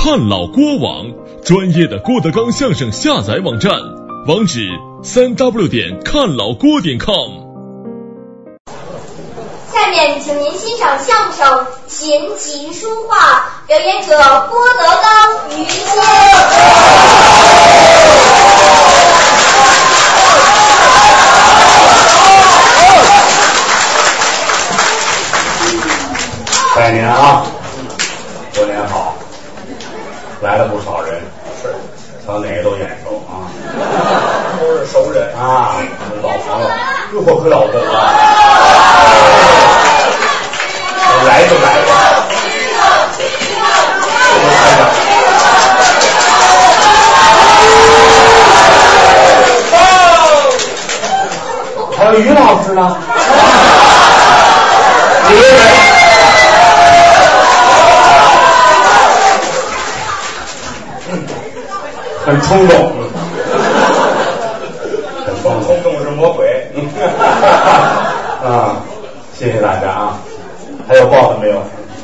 看老郭网，专业的郭德纲相声下载网站，网址3w看老郭.com。 下面请您欣赏相声《琴棋书画》，表演者郭德纲、于谦。 拜年啊，过年好，来了不少人，是，瞧哪个都眼熟啊， 都是熟人啊，老朋友，哟可了得了，来就来了，还有于老师呢，李伟。很冲动，很冲动是魔鬼啊！谢谢大家啊！还有报的没有？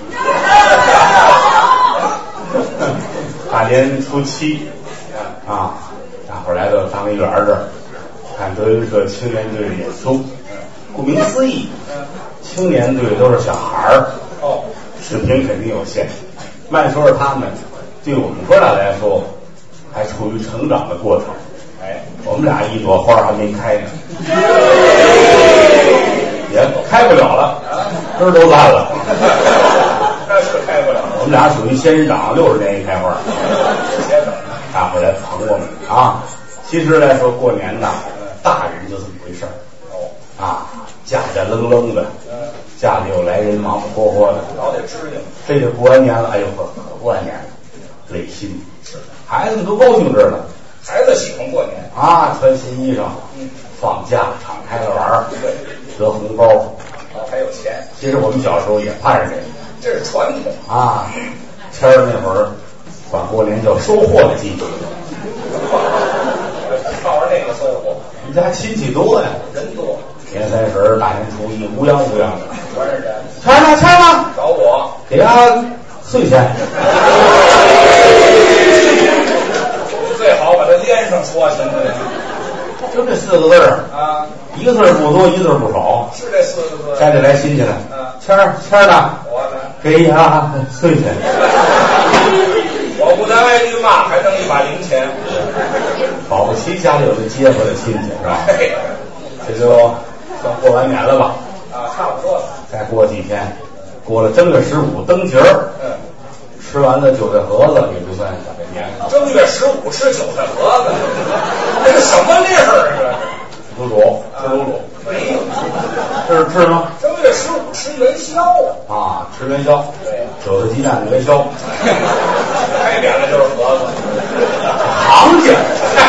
大年初七啊，大伙儿来到张一元这儿看德云社青年队的演出。顾名思义，青年队都是小孩儿，水平肯定有限。慢说是他们，对我们哥俩来说。还处于成长的过程，我们俩一朵花还没开呢，也开不了了，根儿都烂了， 那是开不了。 我们俩属于仙人掌，60年一开花，大伙来捧我们啊！其实来说，过年呐，大人就这么回事儿，家家愣愣的，家里有来人忙忙活活的， 老得支应。 这就过完年了，哎呦呵，过完年了，累心。孩子们都高兴着呢， 孩子喜欢过年啊，穿新衣裳，放假敞开了玩，得红包， 还有钱。 其实我们小时候也盼着这是传统啊。谦儿那会儿管过年叫收获的季节， 靠着那个收获。 你家亲戚多呀， 人多。 年三十、大年初一，乌泱乌泱的， 全是人。 谦儿呢？谦儿呢？ 找我， 给他碎钱。 最好把它连上说，行不行？ 就这4个字啊，一个字不多，一个字不少。 是这4个字。 家里来亲戚了，谦儿呢？ 我呢？ 给他碎钱。 我不但挨句骂，还挣1把零钱。 保不齐家里有这结巴的亲戚是吧？这就算过完年了吧？ 差不多了。 再过几天，过了正月15灯节儿。吃完了韭菜盒子也就算小年了。 正月15吃韭菜盒子，这是什么令儿啊？ 卤煮，吃卤煮没有， 吃吗？ 正月15吃元宵啊，吃元宵， 对， 韭菜鸡蛋的元宵， 开扁了就是盒子， 行家，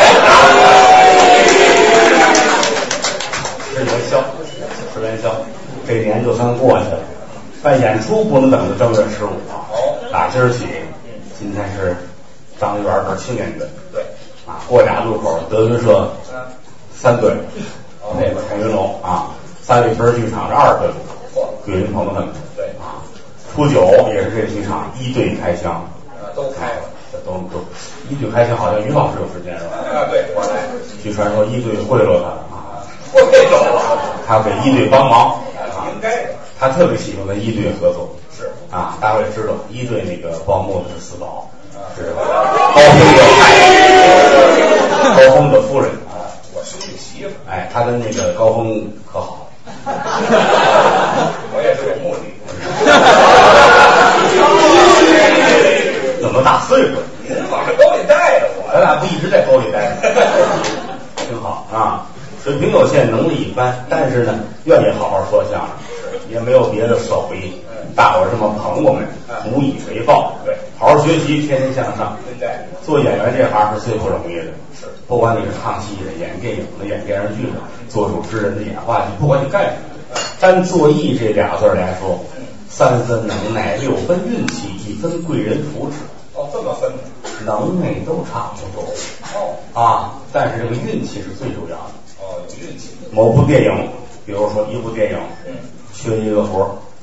吃元宵，这年就算过去了。办演出不能等到正月15啊！打今儿起，今天是张一元这青年队，对啊，过俩路口德云社3队，那边陈云龙啊，3里屯剧场是2队，桂林朋友们，对啊，初9也是这剧场1队开枪， 都开了， 这都1队开枪，好像于老师有时间是吧？ 对，我来。 据传说1队贿赂他啊， 贿赂了， 他给1队帮忙， 应该的。 他特别喜欢跟1队合作， 是啊，大家也知道1队那个报幕的是四宝，是高峰的太太，高峰的夫人啊， 我兄弟媳妇， 他跟那个高峰可好， 我也是有目的， 那么大岁数， 您往这沟里带着我， 咱俩不一直在沟里待着，挺好啊。水平有限，能力一般，但是呢，愿意好好说相声，也没有别的手艺。大伙儿这么捧我们，无以为报。对，好好学习，天天向上。 对， 做演员这行是最不容易的。是，不管你是唱戏的、演电影的、演电视剧的、做主持人的、演话剧，不管你干什么，单做艺这俩字来说，3分能耐，6分运气，1分贵人扶持。 这么分， 能耐都差不多。但是这个运气是最重要的。 有运气。 某部电影，比如说一部电影，缺一个活，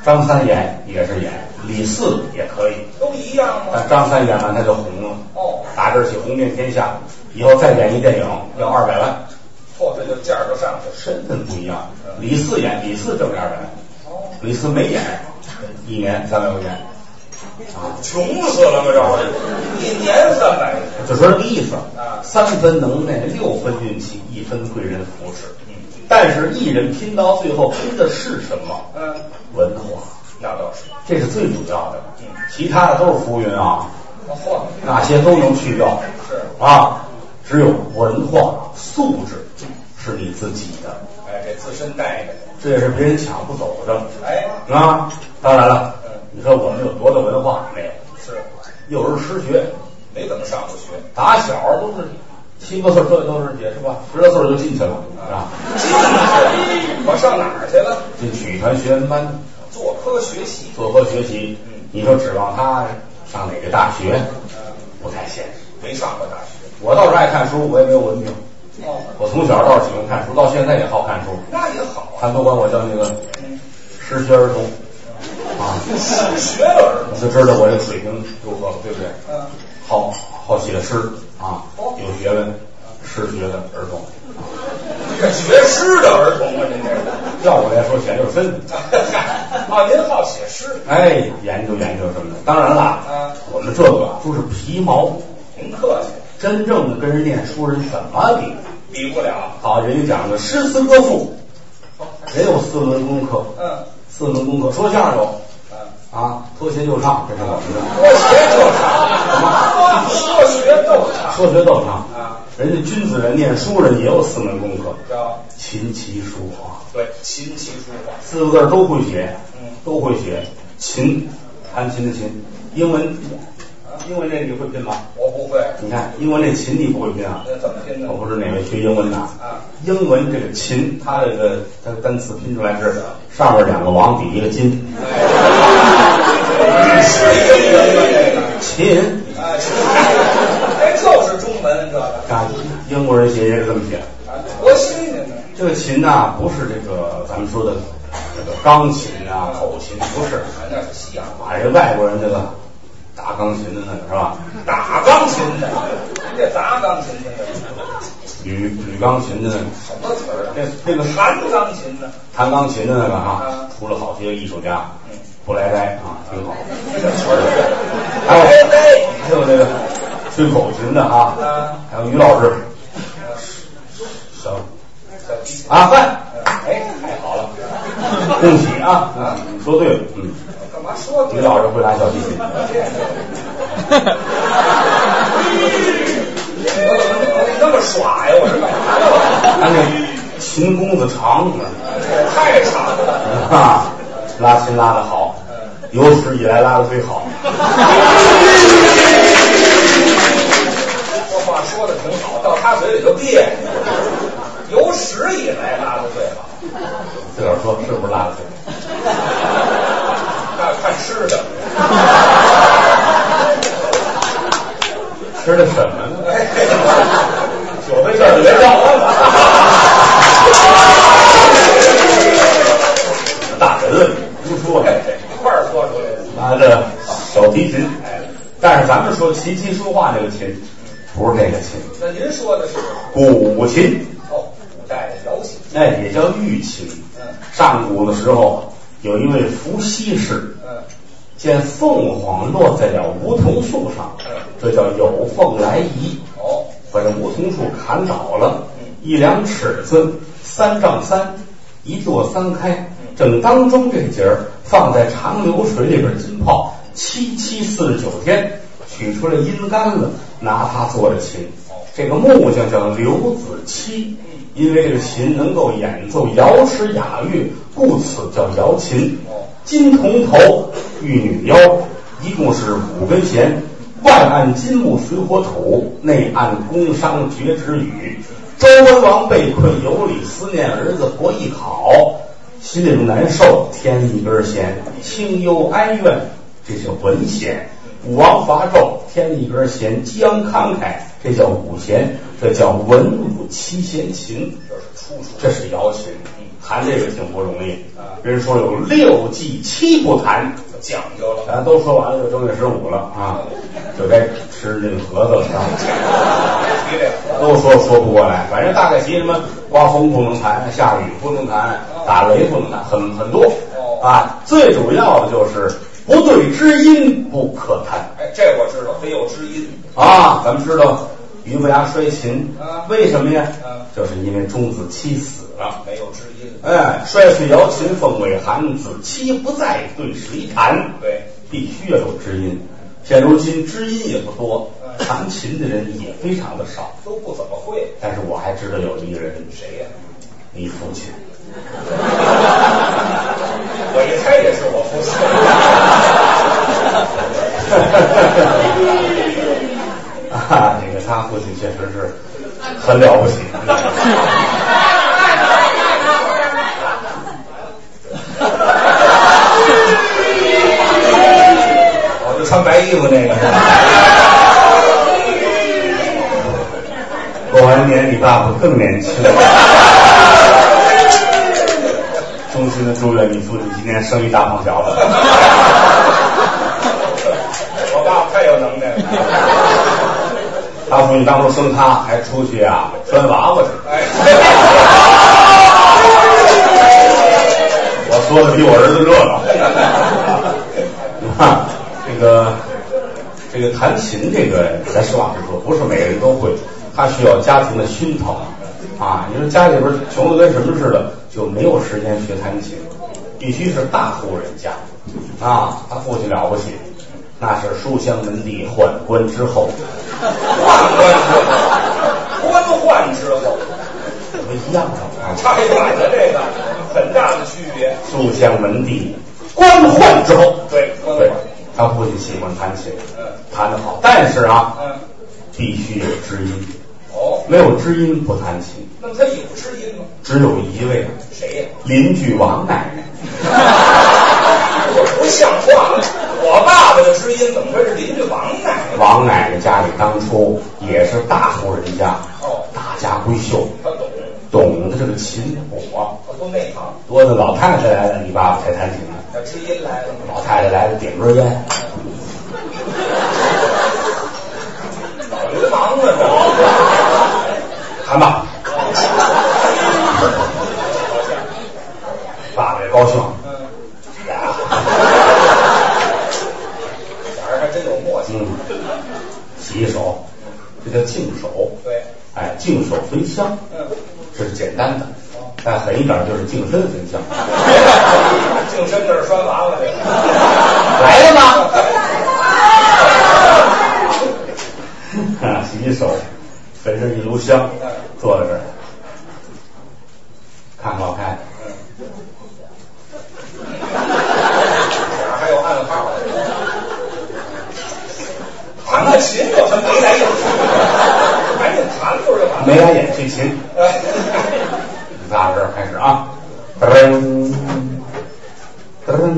张三演也是演，李四也可以， 都一样吗？ 但张三演完他就红了。 哦， 打这儿起红遍天下，以后再演一电影要200万。 这就价儿就上去了。 身份不一样，李四演，李四挣200万，李四没演，1年300块钱。 穷死了吗？这1年300， 就说这个意思啊。 3分能耐，6分运气，1分贵人扶持。但是艺人拼到最后拼的是什么？文化， 那倒是， 这是最主要的。其他的都是浮云啊，那些都能去掉。 是啊，只有文化素质是你自己的。 这自身带的， 这也是别人抢不走的。 啊， 当然了，你说我们有多大文化没有？ 是幼儿失学， 没怎么上过学， 打小都是7、8岁，这都是也是吧？10来岁就进去了，啊， 进去，我上哪儿去了？ 进曲艺团学员班， 做科学习， 你说指望他上哪个大学？不太现实。 没上过大学， 我倒是爱看书，我也没有文凭。我从小倒是喜欢看书，到现在也好看书。 那也好， 他都管我叫那个失学儿童啊， 失学儿童， 就知道我这水平如何，对不对？好写诗啊，有学问，失学的儿童。 这学诗的儿童啊，您这要我来说，显就是真的。 您好写诗？ 研究什么的。当然了，我们这个都是皮毛。 您客气。 真正的跟人念书人怎么比？ 比不了。 好，人家讲的诗词歌赋，人有4门功课。4门功课，说相声有。脱鞋就唱，这是我们的。说学逗唱。人家君子人念书人也有4门功课， 叫琴棋书画。 对，琴棋书画 4个字都会写，都会写。琴，弹琴的琴。英文这你会拼吗？ 我不会。 你看英文这琴你不会拼啊？ 那怎么拼呢？ 我不是哪位学英文的英文这个琴，它这个单词拼出来是上面2个王，底1个金。 是英文吗？这个琴就是中文这个。 英国人写也是这么写。 多新鲜呢！ 这个琴呐，不是这个咱们说的这个钢琴啊、口琴，不是。 那是西洋话。 这外国人这个打钢琴的那个是吧？ 打钢琴的，人家砸钢琴的， 捋钢琴的那个什么词儿？ 这个弹钢琴的， 弹钢琴的那个出了好些个艺术家，布莱呆挺好。 这个词儿， 还有那个吹口琴的还有于老师，范，太好了，恭喜你说对了， 干嘛说于老师会拉小提琴。 我怎么那么耍呀？我是干嘛呀？ 他那琴弓子长太长了拉琴拉得好，有史以来拉得最好。 这话说的挺好，到他嘴里就别扭。有史以来拉得最好， 自个儿说是不是拉得最好？ 那看吃的。 吃的什么呢？ 酒在这儿别叫大人不说一块儿说出来的。 拿着小提琴，但是咱们说琴棋书画这个琴，不是这个琴。 那您说的是古琴。 古代的小琴。 也叫玉琴。上古的时候，有一位伏羲氏，见凤凰落在了梧桐树上，这叫有凤来仪。把这梧桐树砍倒了，1两尺子，3丈3，一垛3开，正当中这节儿放在长流水里边浸泡749天，取出来阴干了，拿它做的琴。这个木匠叫刘子期，因为这个琴能够演奏瑶池雅乐，故此叫瑶琴。金铜头，玉女腰，一共是5根弦，外按金木水火土，内按宫商角徵羽。周文王被困有理，思念儿子伯邑考，心里难受，添一根弦，清幽哀怨，这叫文弦。武王伐纣，添一根弦，激昂慷慨，这叫武弦，这叫文武7弦琴，这是瑶琴。 弹这个挺不容易人说有6忌7不弹， 讲究了。 咱都说完了，就正月15了啊，就该吃这个盒子了啊。都说不过来，反正大概提什么刮风不能弹，下雨不能弹，打雷不能弹，很多啊。最主要的就是不对知音不可弹。 哎，这我知道，得有知音啊。咱们知道俞不牙摔琴，为什么呀？就是因为钟子期死了， 没有知音。 哎，摔碎瑶琴风未寒，子期不在，对谁弹？ 对，必须要有知音。现如今知音也不多，弹琴的人也非常的少， 都不怎么会。 但是我还知道有一个人， 谁呀？ 你父亲。 我一猜也是我父亲。 啊，这个他父亲确实是很了不起。 我就穿白衣服那个。 过完年你爸爸更年轻。衷心的祝愿你父亲今年生意大放小了。 我爸爸太有能耐了。 他父亲当初生他还出去啊拴娃娃去。我说的比我儿子热闹。这个弹琴这个，咱实话实说，不是每个人都会，他需要家庭的熏陶啊。你说家里边穷的跟什么似的，就没有时间学弹琴，必须是大户人家啊。他父亲了不起，那是书香门第，宦官之后。 官宦之后不一样的， 差远了，这个很大的区别。 书香门第，官宦之后。 对， 他父亲喜欢弹琴，弹得好，但是必须有知音。没有知音不弹琴。 那么他有知音吗？ 只有一位。 谁呀？ 邻居王奶奶。 不像话！我爸爸的知音怎么会是邻居王奶奶？ 王奶奶家里当初也是大户人家，大家闺秀， 他懂得这个琴谱啊， 都内行。 多的老太太来了，你爸爸才弹琴呢。 那知音来了， 老太太来了，点根烟。 老流氓了这。 弹吧。爸爸也高兴。 还真有默契。 洗一手，这叫净手。 对， 哎，净手焚香，这是简单的。再狠一点就是净身焚香。 净身这是拴娃娃这个。 来了吗？洗一手，焚上一炉香，坐在这儿，看好看。 还有暗号。弹个琴有什么眉来眼去？赶紧弹出来吧。 眉来眼去琴。你看这儿开始啊，噔噔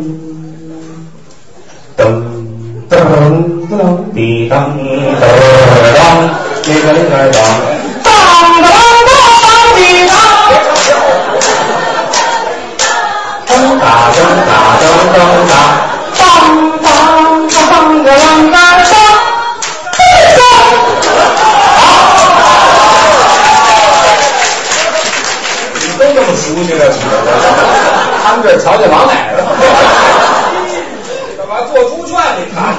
噔噔噔滴当噔当，一个一个当，当当当滴当，噔哒噔哒噔噔哒，当当当当当当。 都这么熟悉了， 他们这儿瞧见王奶奶了。 干嘛做猪圈里看？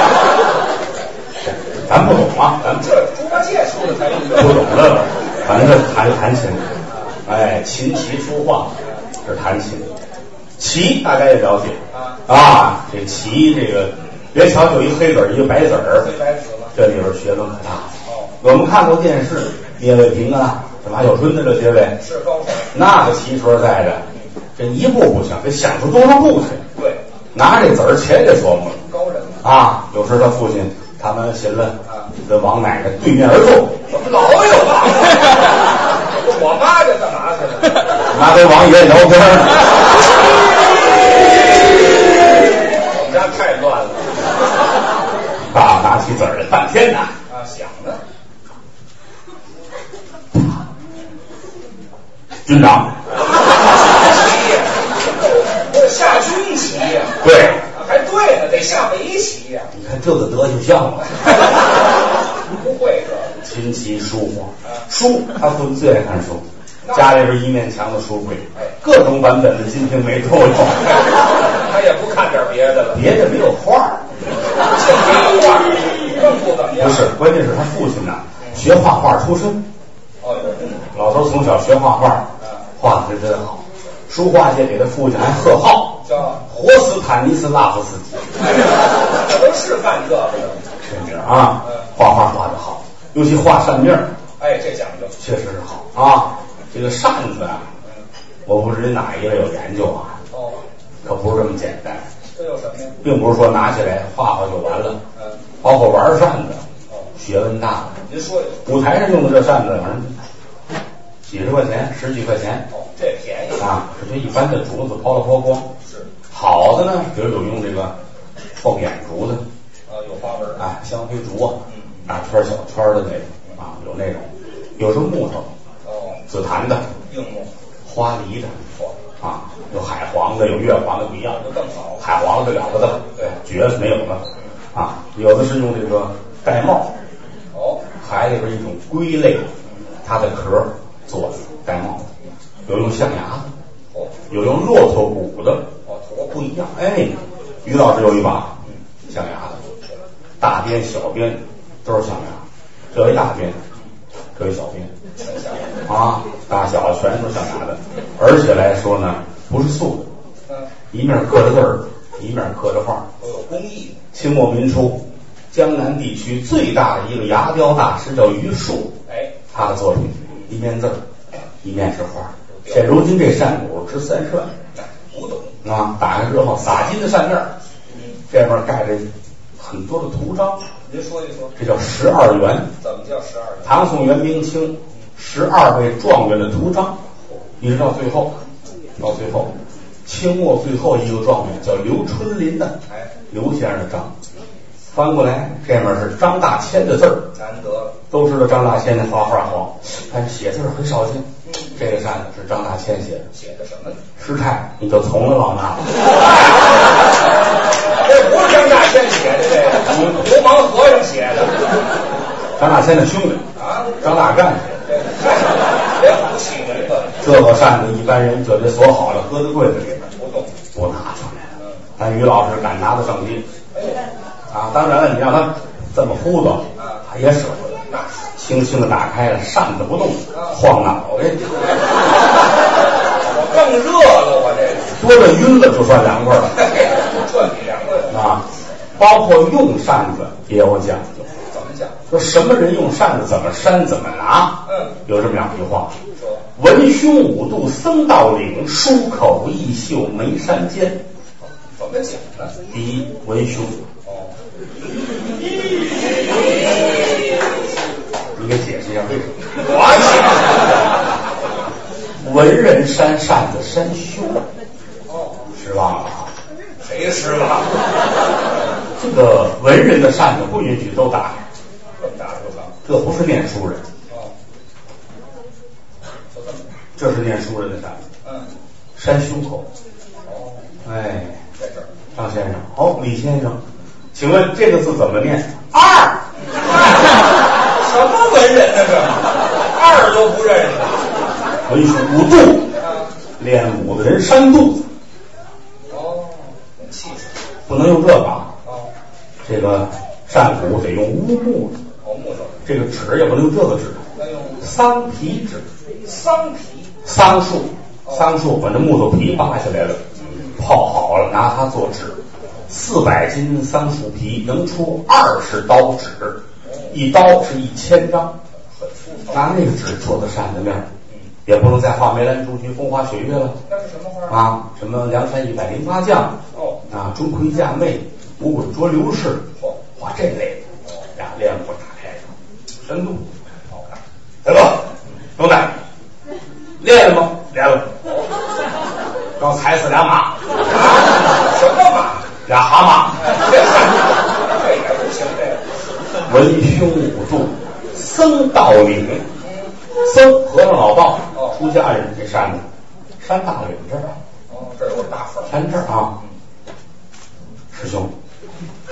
咱不懂啊，咱们这猪八戒说的才不懂的，反正弹琴，哎，琴棋书画是弹琴，棋大家也了解啊，这棋这个别瞧就一黑子一个白子儿，这里边学问可大。我们看过电视，聂卫平啊，这马小春的这些位是高手， 那个棋说实在的，这一步不行，得想出多少步去。 对， 拿这子儿钱也琢磨了， 高人啊！有时他父亲他们寻了，跟王奶奶对面而坐， 老有王，我妈这干嘛去了？ 拿跟王爷聊天。 我们家太乱了。 爸爸拿起子儿来，半天呐， 想呢。 军长， 下围棋呀？ 你看这个德行像吗？ 不会这琴棋书画，书他父亲最爱看书，家里边一面墙的书柜，各种版本的《金瓶梅》都有。 他也不看点别的了， 别的没有画， 净没画，更不怎么样。 不是，关键是他父亲呢，学画画出身。 哦， 老头从小学画画，画的是真好。书画界给他父亲还贺号， 叫活斯坦尼斯拉夫斯基。 这都是干这个的， 是这样啊，画画画得好，尤其画扇面， 哎，这讲究， 确实是好啊。这个扇子啊，我不知道哪一位有研究啊， 哦， 可不是这么简单。 这有什么呀？ 并不是说拿起来画画就完了，包括玩扇子，学问大了。 您说一说， 舞台上用的这扇子，反正几十块钱、10几块钱， 这便宜啊，是这一般的竹子抛了抛光。 是好的呢，比如有用这个凤眼竹的， 有花纹， 啊，香妃竹啊，大圈小圈的那种啊，有那种，有时候木头，紫檀的， 硬木， 花梨的，啊，有海黄的，有月黄的，不一样， 就更好， 海黄的了不得了，对，绝是没有了啊。有的是用这个玳瑁，海里边一种龟类，它的壳做的玳瑁，有用象牙的，有用骆驼骨的，不一样。哎，于老师有一把象牙的，大边小边都是象牙，这一大边，这一小边，啊，大小全都是象牙的，而且来说呢，不是素的，一面刻着字儿，一面刻着画， 都有工艺。 清末民初，江南地区最大的一个牙雕大师叫于树，他的作品一面字儿，一面是画。现如今这扇骨值30万， 古董啊，打开之后撒金的扇面，这边盖着很多的图章。 您说一说， 这叫12元。 怎么叫12元？ 唐宋元明清12位状元的图章，一直到最后，清末最后一个状元叫刘春霖的，刘先生的章，翻过来这面是张大千的字儿， 难得了。 都知道张大千的画画好，但是写字很少见。这个扇子是张大千写的， 写的什么呢？ 师太，你就从了老衲。 这不是张大千写的，这个流氓和尚写的。 张大千的兄弟啊， 张大干写的。 别胡气人了。 这个扇子一般人就得锁好了，搁在柜子里边，不拿出来。但于老师敢拿得上街。啊，当然了，你让他这么呼悠，他也舍不得。轻轻的打开了，扇子不动，晃脑袋。 我更热了，我这多了晕了就算凉快了。 彻底凉快了。 啊，包括用扇子也有讲究。 怎么讲？ 说什么人用扇子怎么扇怎么拿。有这么2句话：文胸5度僧道领，漱口一袖眉山间。 怎么讲呢？ 第一，文胸。你给解释一下为什么？文人扇扇子扇胸。失望了啊！ 谁失望？ 这个文人的扇子不允许都打开， 这么大不成？ 这不是念书人。这是念书人的扇子。扇胸口。哎， 在这儿。 张先生，李先生，请问这个字怎么念？2。 什么文人呢？这2都不认识。 文胸5度，练武的人扇肚子。 气势。 不能用这个啊。这个扇骨得用乌木的。 木头。 这个纸也不能用这个纸。 那用桑皮纸。 桑皮。 桑树把这木头皮扒下来了，泡好了，拿它做纸。400斤桑树皮能出20刀纸，一刀是1000张。拿那个纸做的扇子面，也不能再画梅兰竹菊风花雪月了。 那是什么花啊？什么梁山108将啊，钟馗嫁妹，五滚捉刘氏，画这类的。练武打开深度好看。大哥，兄弟，练了吗？练了。刚踩死2马。 什么马 ？2蛤蟆。 这也不行，这个。 文胸5度僧道领。僧和尚老道，出家人这扇子扇大领这儿。 这有大缝。 扇这儿啊。师兄，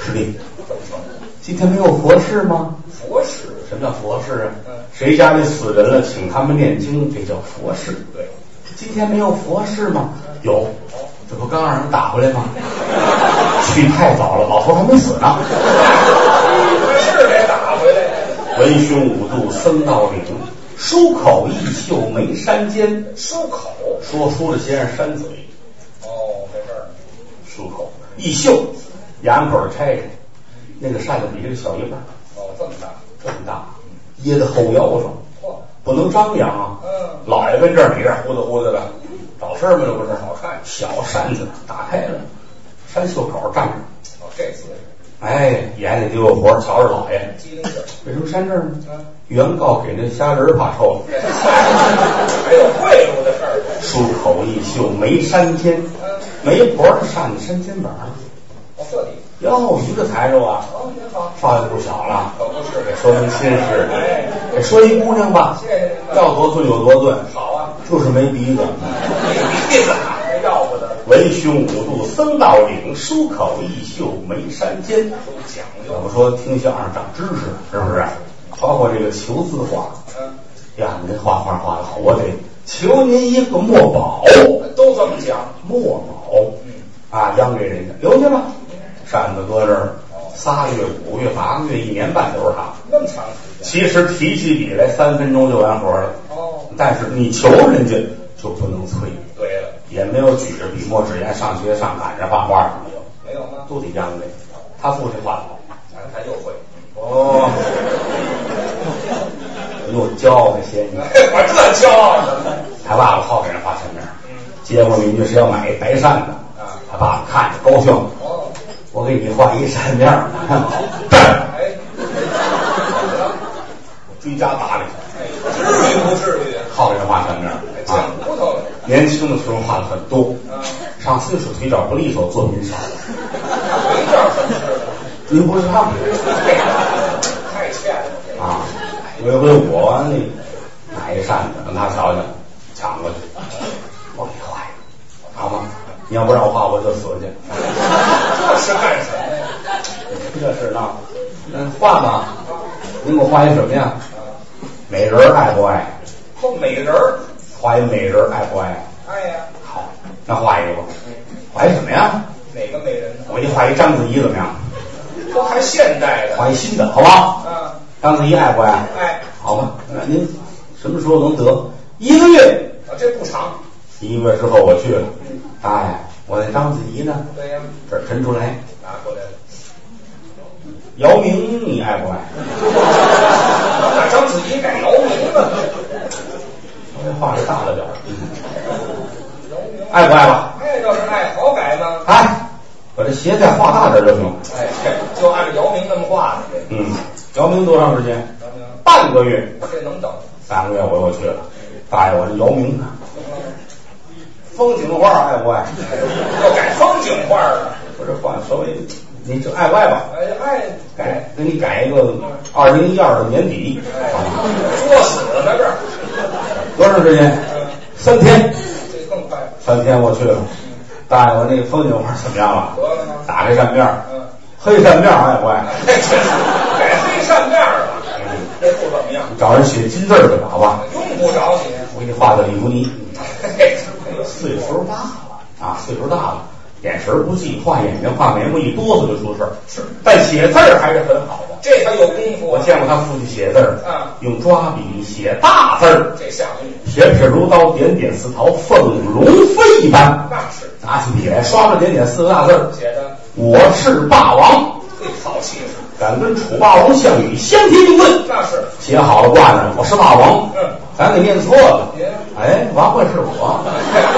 师弟，今天没有佛事吗？ 佛事？ 什么叫佛事啊？谁家里死人了，请他们念经，这叫佛事。 对， 今天没有佛事吗？有，这不刚让人打回来吗？去太早了，老头还没死呢。 是得打回来。 文胸五度僧道领，漱口一袖眉山间。 漱口？ 说书的先生扇嘴。 哦，没事儿。 漱口一袖，牙口拆开，那个扇子比这个小一半。 哦，这么大， 这么大，掖在后腰上，不能张扬啊。老爷跟这儿，你这儿呼呼的，找事儿吗？这不是好看。小扇子打开了，扇袖口站着。 哦，这姿势。 哎，眼里就有活，瞧着老爷。 机灵劲。 为什么扇这儿呢？原告给那虾仁怕臭了。 还有贿赂的事儿。 漱口一袖眉山间，媒婆的扇子扇肩膀。 哦，这里。 哟，一个财主啊！ 哦，您好。 少爷不小了。 可不是， 得说明心事。 哎， 得说一姑娘吧。 谢谢您。 要多尊有多尊。 好啊。 就是没鼻子。 没鼻子，要不得。 文胸五度僧道领，漱口一袖眉山间。 都讲究。 我说听相声长知识，是不是？包括这个求字画。呀，你这画画画的好，我得求您一个墨宝。 都这么讲。 墨宝。啊，央给人家留下吧。扇子搁这儿，3个月、5个月、8个月、1年半都是他。 那么长时间。 其实提起笔来3分钟就完活了。哦。但是你求人家就不能催。 对了。也没有举着笔墨纸砚上学上赶着画画的没有。 没有吗？ 都得央给。他父亲画的好。 他又会。 哦。又骄傲的些你。 我这骄傲的。 他爸爸好给人画扇面。街坊邻居谁要买一白扇子，他爸爸看着高兴。哦。我给你画一扇面。 哎。 追加打理。 至于不至于？ 好给人画扇面。 见骨头了。 年轻的时候画的很多。上岁数腿脚不利索，作品少。 腿脚怎么是的？ 追不上。 太欠了。 啊。有一回我买一扇子让他瞧瞧，抢过去，我给你画一个，好吗？你要不让我画，我就死去。 这是干什么呀？ 这是闹。画吧，您给我画一什么呀？美人爱不爱？ 美人。 画一美人爱不爱？ 爱呀。 好，那画一个吧。画一什么呀？ 哪个美人呢？ 我给你画一章子怡怎么样？ 都还现代的。 画一新的，好吧？章子怡爱不爱？ 爱。 好吧，那您什么时候能得？1个月。 这不长。 1个月之后我去了。哎，我那章子怡呢？ 对呀。 这儿抻出来。 拿过来了。 姚明你爱不爱？ 把章子怡改姚明了。 我这画的大了点儿。爱不爱吧？ 爱倒是爱，好改吗？ 哎，把这鞋再画大点就行。 哎，就按照姚明那么画的。 姚明多长时间？半个月。 这能等。 3个月我又去了。大爷，我这姚明呢？风景画爱不爱？ 要改风景画了。 我这画稍微，你这爱不爱吧？ 爱。 改，给你改一个2012的年底。 作死了这儿。 多长时间？3天。 这更快。 3天我去了。大爷，我那个风景画怎么样了？ 得了吗？ 打开扇面。黑扇面爱不爱？ 改黑扇面了。这不怎么样。 找人写金字去吧，好吧？ 用不着你。 我给你画个李福尼。岁数大了啊，岁数大了，眼神不济，画眼睛、画眉毛一哆嗦就出事儿。是，但写字儿还是很好的。 这他有功夫。 我见过他父亲写字儿，用抓笔写大字儿， 这下去， 撇撇如刀，点点似桃，凤龙飞一般。 那是， 拿起笔来，刷刷点点4个大字儿， 写的我是霸王。 好气势， 敢跟楚霸王项羽相提并论。 那是， 写好了挂着，我是霸王。咱给念错了。哎，王会是我。